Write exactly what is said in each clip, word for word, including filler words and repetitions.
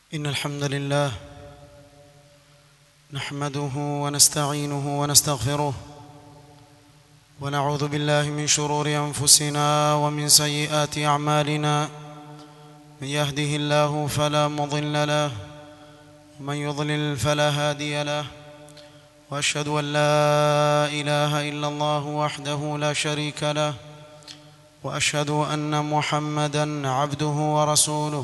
إن الحمد لله نحمده ونستعينه ونستغفره ونعوذ بالله من شرور أنفسنا ومن سيئات أعمالنا. من يهده الله فلا مضل له ومن يضلل فلا هادي له، وأشهد أن لا إله إلا الله وحده لا شريك له، وأشهد أن محمدًا عبده ورسوله.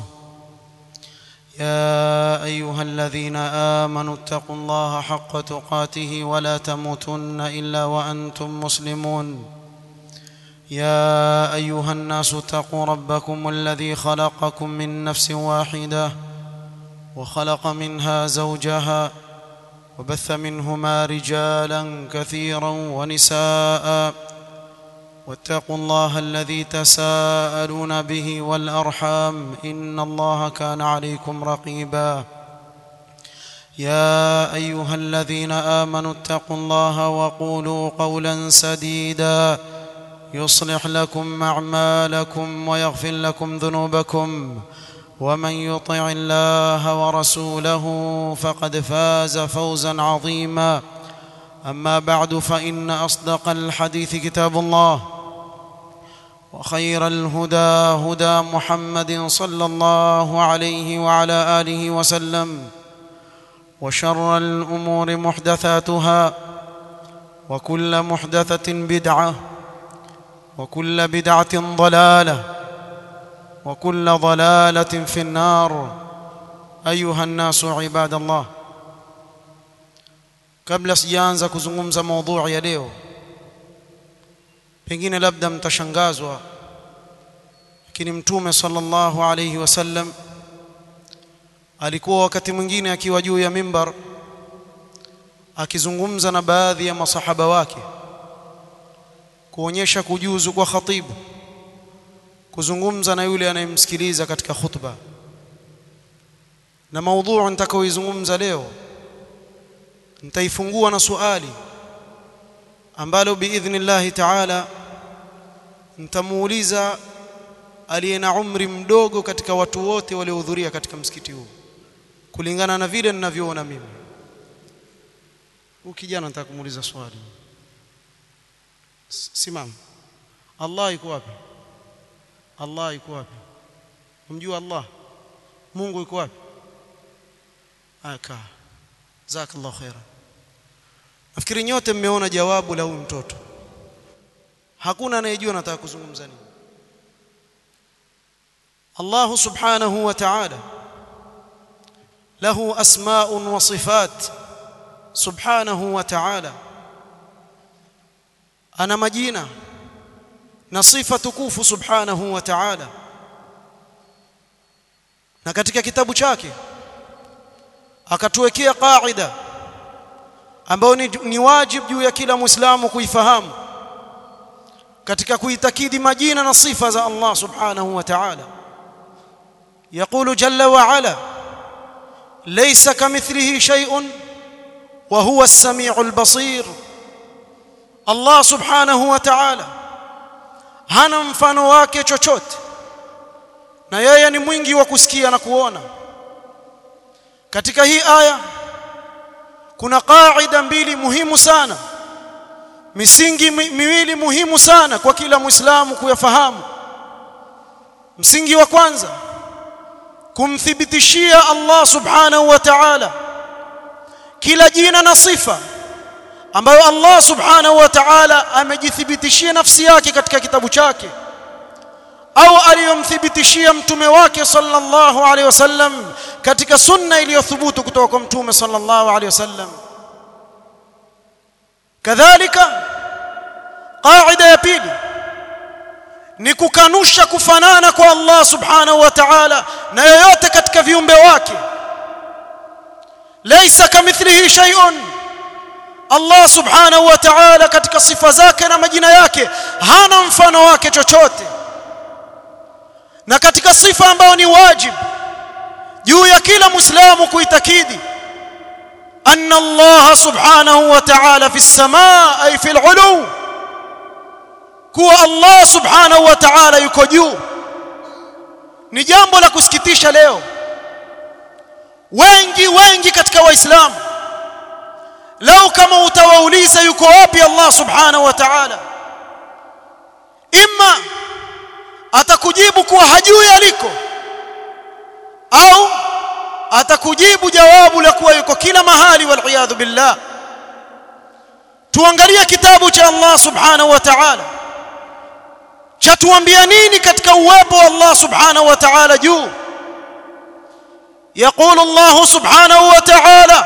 يا أيها الذين آمنوا اتقوا الله حق تقاته ولا تموتن إلا وأنتم مسلمون. يا أيها الناس اتقوا ربكم الذي خلقكم من نفس واحدة وخلق منها زوجها وبث منهما رجالا كثيرا ونساء، واتقوا الله الذي تساءلون به والأرحام إن الله كان عليكم رقيبا. يا أيها الذين آمنوا اتقوا الله وقولوا قولا سديدا يصلح لكم أعمالكم ويغفر لكم ذنوبكم، ومن يطع الله ورسوله فقد فاز فوزا عظيما. أما بعد، فإن أصدق الحديث كتاب الله، وخير الهدى هدى محمد صلى الله عليه وعلى آله وسلم، وشر الأمور محدثاتها، وكل محدثة بدعة، وكل بدعة ضلالة، وكل ضلالة في النار. أيها الناس عباد الله، kabla sijaanza kuzungumza maudhui ya leo, pengine labda mtashangazwa, lakini Mtume sallallahu alayhi wasallam alikuwa wakati mwingine akiwa juu ya mimbar akizungumza na baadhi ya masahaba wake, kuonyesha kujuzu kwa khatibu kuzungumza na yule anayemsikiliza katika khutba. Na maudhui nitakaoizungumza leo nitaifungua na swali ambalo biidhnillah ta'ala nitamuuliza aliye na umri mdogo katika watu wote waliohudhuria katika msikiti huu, kulingana na vile ninavyoona mimi. Ukijana nataka kumuuliza swali. Simama. Allah yuko wapi? Allah yuko wapi? Umjua Allah? Mungu yuko wapi? Aka. Jazakallahu khairan. Nafikiri nyote mmeona jawabu la huyu mtoto. Hakuna anayejua nataka kuzungumza nini. Allah subhanahu wa ta'ala lahu asma'un wa sifat subhanahu wa ta'ala, ana majina na sifa tukufu subhanahu wa ta'ala. Na katika kitabu chake akatuwekea kaida ambayo ni, ni wajibu juu ya kila Muislamu kuifahamu katika kuitakidi majina na sifa za Allah subhanahu wa ta'ala. Yaqulu jalla wa ala, laysa kamithlihi shay'un wa huwa as-sami'ul basir. Allah subhanahu wa ta'ala hana mfano wake chochote, na yeye ni mwingi wa kusikia na kuona. Katika hii aya kuna kaida mbili muhimu sana, misingi miwili muhimu sana kwa kila Muislamu kuyafahamu. Msingi wa kwanza, kumthibitishia Allah subhanahu wa ta'ala kila jina na sifa ambayo Allah subhanahu wa ta'ala amejithibitishia nafsi yake katika kitabu chake, au aliyomthibitishia mtume wake sallallahu alaihi wasallam katika sunna iliyothubutu kutoka kwa mtume sallallahu alaihi wasallam. Kadhalika, kaida ya pili ni kukanusha kufanana kwa Allah subhanahu wa ta'ala na yoyote katika viumbe wake. Laysa kamithlihi shay'un. Allah subhanahu wa ta'ala katika sifa zake na majina yake hana mfano wake chochote. Na katika sifa ambayo ni wajibu juu ya kila Muislamu kuitakidi, anna Allah subhanahu wa ta'ala fi as-samaa ay fi al-'ulu, kuwa Allah subhanahu wa ta'ala yuko juu. Ni jambo la kusikitisha leo wengi wengi katika waislamu lau kama utawauliza yuko wapi Allah subhanahu wa ta'ala, imma atakujibu kuwa hajui aliko, au atakujibu jawabu la kuwa yuko kila mahali, wal iyadhu billah. Tuangalie kitabu cha Allah subhanahu wa ta'ala chatuambia nini katika uwepo wa Allah subhanahu wa ta'ala juu. يقول الله سبحانه وتعالى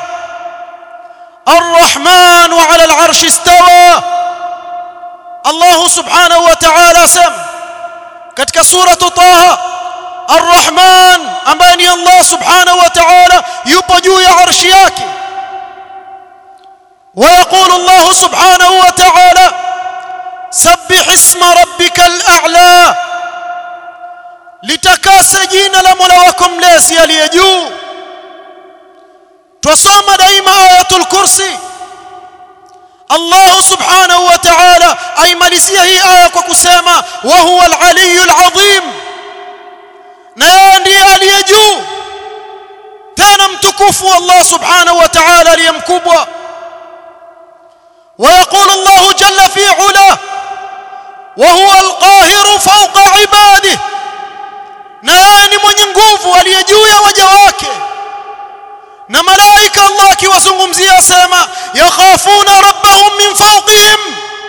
الرحمن على العرش استوى. الله سبحانه وتعالى سم katika سورة طه الرحمن ambaye ni Allah subhanahu wa ta'ala yupo juu ya arshi yake. ويقول الله سبحانه وتعالى سبح اسم ربك الأعلى. litakase jina la Mola wako mlezi aliye juu. tusoma daima ayatul kursi. Allah subhanahu wa ta'ala aimalizia hii aya kwa kusema wa huwa al-aliyyul azim, na yeye ndiye aliye juu tena mtukufu Allah subhanahu wa ta'ala aliye mkubwa. ويقول الله جل في علاه وهو القاهر فوق عباده، na yeye ni mwenye nguvu aliye juu ya waja wake. Na malaika Allah akiwazungumzia asema yakhafuna rabbahum min fawqihim,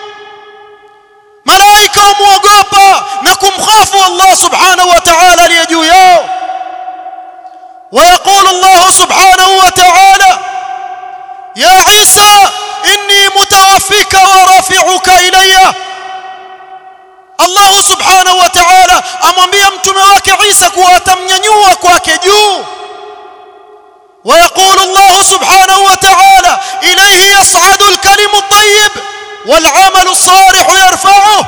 malaika muogopa na kumkhafu Allah subhanahu wa ta'ala aliye juu yao. ويقول الله سبحانه وتعالى يا عيسى إني متوفيك ورافعك إلي. Allah subhanahu wa ta'ala amwambia mtume wake Isa kuwa atamnyanyua kwake juu. ويقول الله سبحانه وتعالى إليه يصعد الكلم الطيب والعمل الصالح يرفعه.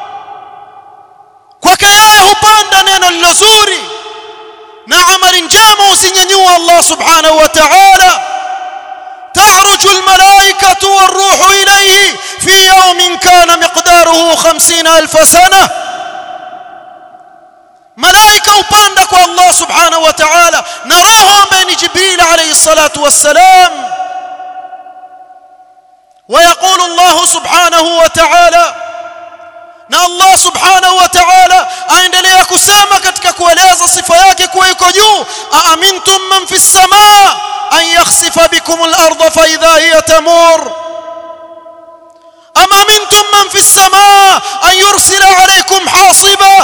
kwake yeye hupanda neno lizuri na amali njema usinyanyua Allah subhanahu wa ta'ala. تعرج الملائكة والروح إليه في يوم كان مقداره خمسين ألف سنة. ملائكة وباندك الله سبحانه وتعالى نراهم بين جبريل عليه الصلاة والسلام. ويقول الله سبحانه وتعالى na Allah subhanahu wa ta'ala aendelea kusema katika kueleza sifa yake kuwa yuko juu, aamintum man fis samaa an yakhsifa bikum al-ardha fa idha hiya tamur am amintum man fis samaa an yursila alaykum hasiba.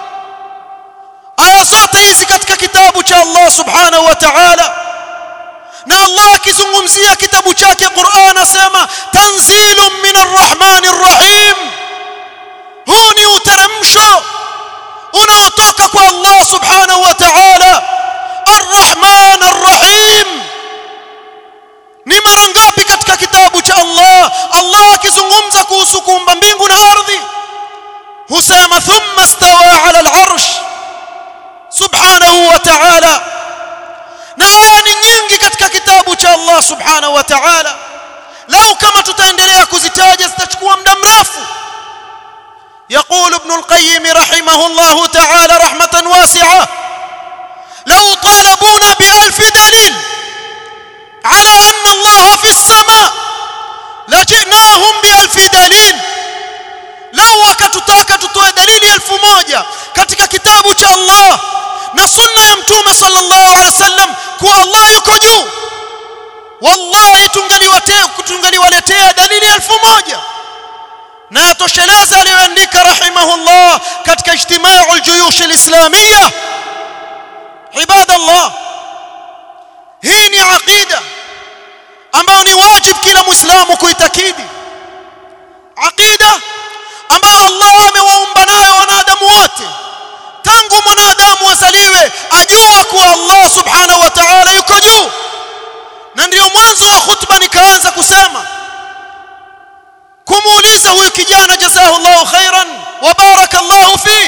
aya zote hizi katika kitabu cha Allah subhanahu wa ta'ala, na Allah akizungumzia kitabu chake Qur'an asema tanzilun min ar-rahmanir rahim. huu ni uteremsho unaotoka kwa Allah subhanahu wa ta'ala ar-Rahman ar-Rahim. ni mara ngapi katika kitabu cha Allah Allah akizungumza kuhusu kuumba mbingu na ardhi husema thumma istawa ala al-arsh subhanahu wa ta'ala. na aya ni nyingi katika kitabu cha Allah subhanahu wa ta'ala, lau kama tutaendelea kuzitaja zitachukua muda mrefu. يقول ابن القيم رحمه الله تعالى رحمة واسعة لو طالبونا بألف دليل على أن الله في السماء لجئناهم بألف دليل. لو وكتتاك تتوى دليل ألف موجة katika kitabu cha Allah na sunna ya mtume sallallahu alaihi wasallam kuwa Allah yuko juu, wallahi tungaliwatea tungaliwaletea dalili elfu moja na yatosheleza aliyoandika rahimahullah katika ijtima'ul juyush alislamiyya. ibadallah, hii ni aqida ambayo ni wajibu kila muislamu kuitakidi, aqida ambayo Allah amewaumba nayo wanadamu wote tangu mwanadamu azaliwe ajua kuwa Allah subhanahu wa ta'ala yuko juu. na ndio mwanzo wa khutba nikaanza kusema kumuuliza huyu kijana jazahullahu khairan wa barakallahu fi,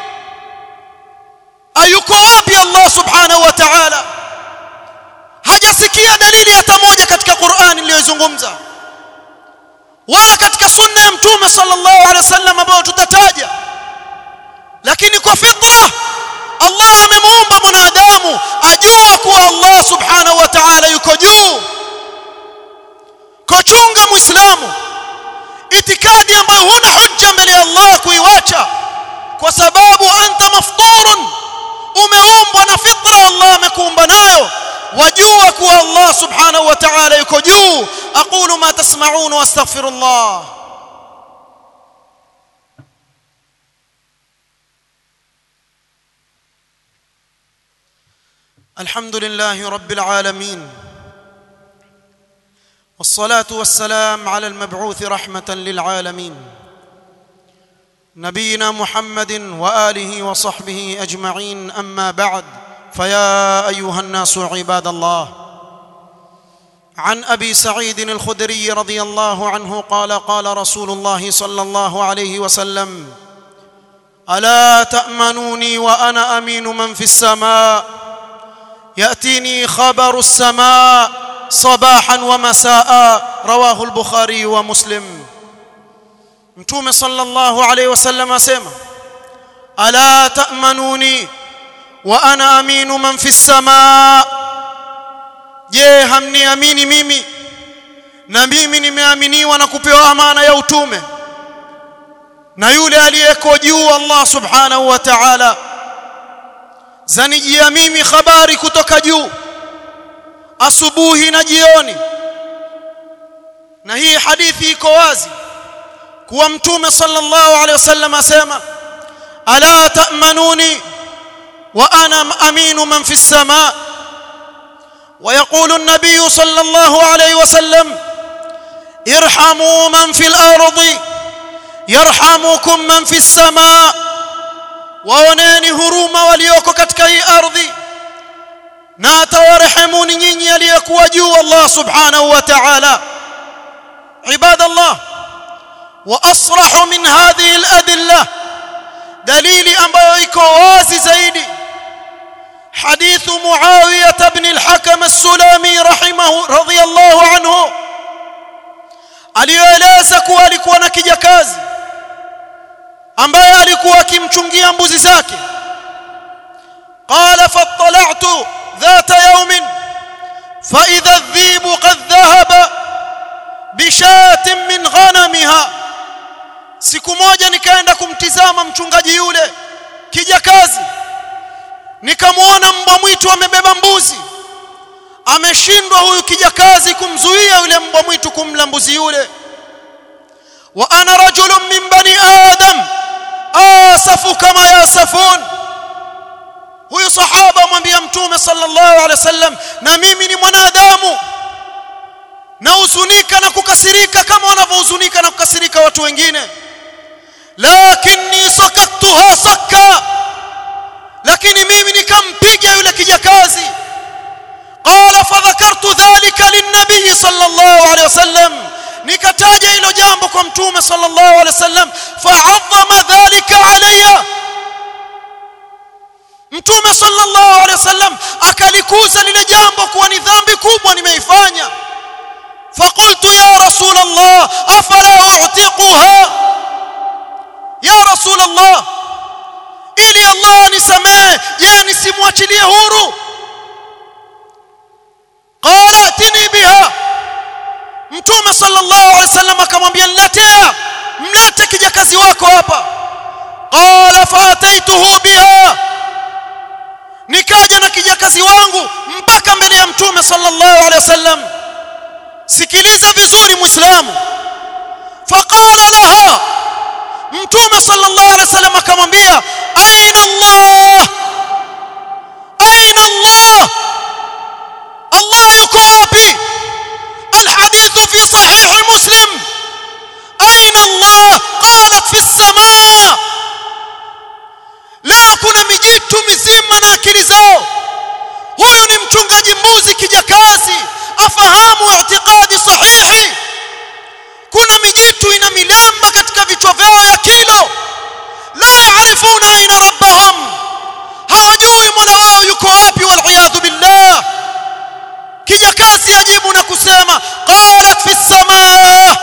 ayuko wapi Allah subhanahu wa ta'ala? hajasikia dalili hata moja katika Qur'an iliyozungumza wala katika sunna ya mtume sallallahu alaihi wasallam ambayo tutataja. lakini kwa fitra Allah amemuumba mwanadamu ajua kuwa Allah subhanahu subhanahu wa ta'ala yuko juu. Kochunga muislamu itikadi ambayo huna hujja mbele ya Allah kuiwacha, kwa sababu anta mafturun, umeumbwa na fitra Allah amekuumba nayo. wajua kuwa Allah subhanahu wa ta'ala yuko juu. aqulu ma tasma'un wa astaghfirullah. alhamdulillahi rabbil alamin, والصلاة والسلام على المبعوث رحمة للعالمين نبينا محمد وآله وصحبه أجمعين. أما بعد، فيا أيها الناس عباد الله، عن أبي سعيد الخدري رضي الله عنه قال قال رسول الله صلى الله عليه وسلم: ألا تأمنوني وأنا أمين من في السماء، يأتيني خبر السماء صباحا ومساء. رواه البخاري ومسلم. متوم صلى الله عليه وسلم اسمع: ألا تأمنوني وأنا أمين من في السماء. je, hamniamini mimi na mimi nimeaminiwa na kupewa amana ya utume na yule aliyeko juu Allah subhanahu wa ta'ala. zanijia mimi habari kutoka juu asubuhi na jioni. na hii hadithi iko wazi kuwa mtume sallallahu alaihi wasallam asema: ala ta'manuni wa ana aminu man fi as-samaa. ويقول النبي صلى الله عليه وسلم: ارحموا من في الأرض يرحمكم من في السماء. waoneni huruma walioko katika hii ardhi na atawarehemuni nyinyi aliyekuwa juu Allah subhanahu wa ta'ala. ibadallah, wa asrahu min hadhihi al-adilla, dalili ambayo iko wazi zaidi, حديث معاوية بن الحكم السلامي رحمه رضي الله عنه aliyoeleza kuwa alikuwa na kijakazi ambaye alikuwa akimchungia mbuzi zake. قال: فاطلعت ذات يوم فإذا الذئب قد ذهب بشاة من غنمها. siku moja nikaenda kumtizama mchungaji yule kijakazi, nikamwona mbwa mwitu amebeba mbuzi. ameshindwa huyu kijakazi kumzuia yule mbwa mwitu kumla mbuzi yule. wa ana rajulun min bani adam asafu kama yasafun. huyu sahaba mwambia mtume sallallahu alaihi wasallam: na mimi ni mwanadamu na huzunika na kukasirika kama wanavyohuzunika na kukasirika watu wengine. lakini sakaktuha sakka, lakini mimi nikampiga yule kijakazi. qala fadhakartu dhalika linnabii sallallahu alayhi wasallam, nikataja hilo jambo kwa mtume sallallahu alayhi wasallam. fa'azzama dhalika alayya, mtume sallallahu alayhi wasallam akalikuza lile jambo kuwa ni dhambi kubwa nimeifanya. faqultu ya rasul Allah afala u'tiquha, ya rasul Allah, ili Allah nisamehe, je nisimwachilie huru? qala tini biha, mtume sallallahu alaihi wasallam akamwambia niletea, mlete kijakazi wako hapa. qala faataituhu biha, nikaja na kijakazi wangu mpaka mbele ya mtume sallallahu alaihi wasallam. sikiliza vizuri muislamu. faqala laha, mtume sallallahu alaihi wasallam akamwambia: aina Allah, aina Allah, Allah yuko wapi? alhadithu fi sahih muslim. aina Allah? qalat fi as-samaa. leo kuna mijitu mizima na akili zao. huyu ni mchungaji mbuzi kijakazi, afahamu i'tiqadi sahihi. kuna mijitu ina milemba katika vichwa vyao ya kilo, la yaarifuna aina rabbahum, hawajui mola wao yuko wapi. wal'iyadhu billah. kijakazi ajibu na kusema: qalat fi as-samaa.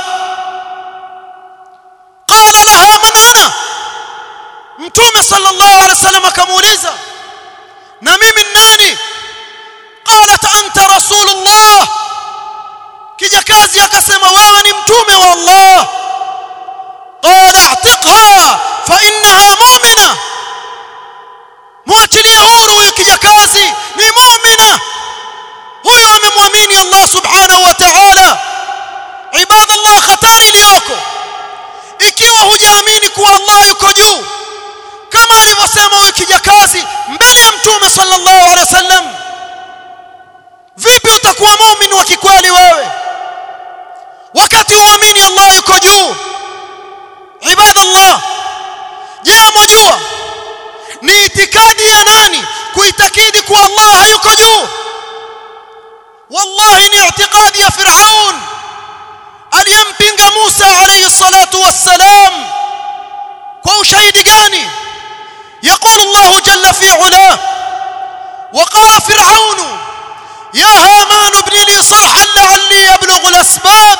qala laha man ana, mtume sallallahu alaihi wasallam akamuuliza: na mimi nani? qalat anta rasul rasulullah, kijakazi akasema wewe ni mtume wa Allah. Qala a'tiqha fa innaha mu'mina, muachilie huru huyu kijakazi, ni mu'mina, huyu amemwamini Allah subhanahu wa ta'ala. Ibadallah, khatari iliyoko ikiwa hujaamini kuwa Allah yuko juu kama alivyosema huyu kijakazi mbele ya mtume sallallahu alaihi wasallam, vipi utakuwa muumini wa kikweli wewe wakati huamini Allah yuko juu? Ibadallah, je, mwajua ni itikadi ya nani kuitakidi kuwa Allah hayuko juu? Wallahi ni itikadi ya Firaun aliyempinga Musa alayhi salatu wassalam. kwa ushahidi gani? يقول الله جل في علاه وقال فرعون يا هامان ابن لي صرحا لعلي أبلغ الأسباب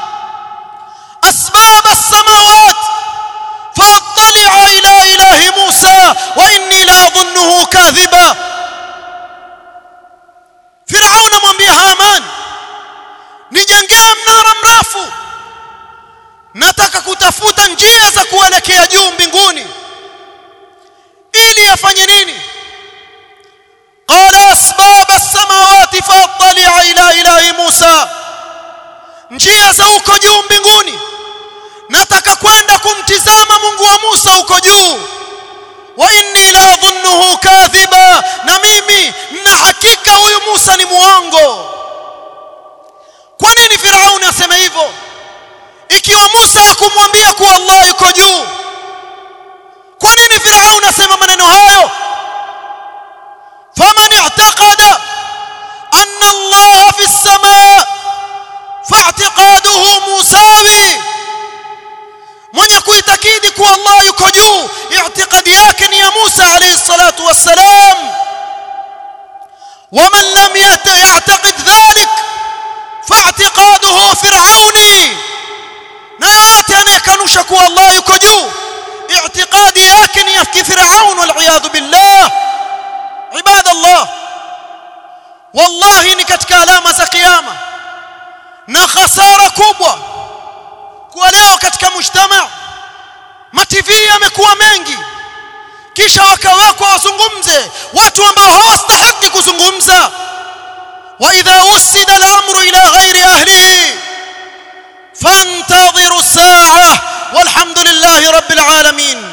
أسباب السماوات فأطلع إلى إله موسى وإني لأظنه كاذبا. فرعون mwambia Haman, nijengee mnara mrefu, nataka kutafuta njia za kuelekea juu mbinguni. ili afanye nini? qala asbab as-samawati fa'tali'a ila ilahi Musa, njia za uko juu mbinguni, nataka kwenda kumtizama Mungu wa Musa uko juu. wa inni la adhunnuhu kadhiba, na mimi na hakika huyu Musa ni muongo. Kwa nini Firauni asema hivyo ikiwa Musa hakumwambia kuwa Allah yuko juu? kwa nini Firauni asema maneno hayo? faman i'taqada anna Allah fi as-samaa fa'tiqaduhu musawi, mwenye kuitakidi kuwa Allah yuko juu, i'tiqadi yake ni ya Musa alayhi salatu wassalam. waman lam ya'taqid dhalik fa'tiqaduhu fir'auni, na yote anayekanusha kuwa Allah yuko juu, i'tiqadi yake ni ya Firaun wal billah. Ibadallah, wallahi ni katika alama za kiyama na khasara kubwa kwa leo katika mujtama. ma T V yamekuwa mengi, kisha wakawekwa wazungumze watu ambao hawastahili kuzungumza. wa idha usida al-amru ila ghairi ahlihi fantadhiru as-sa'a walhamdulillahi rabbil alamin.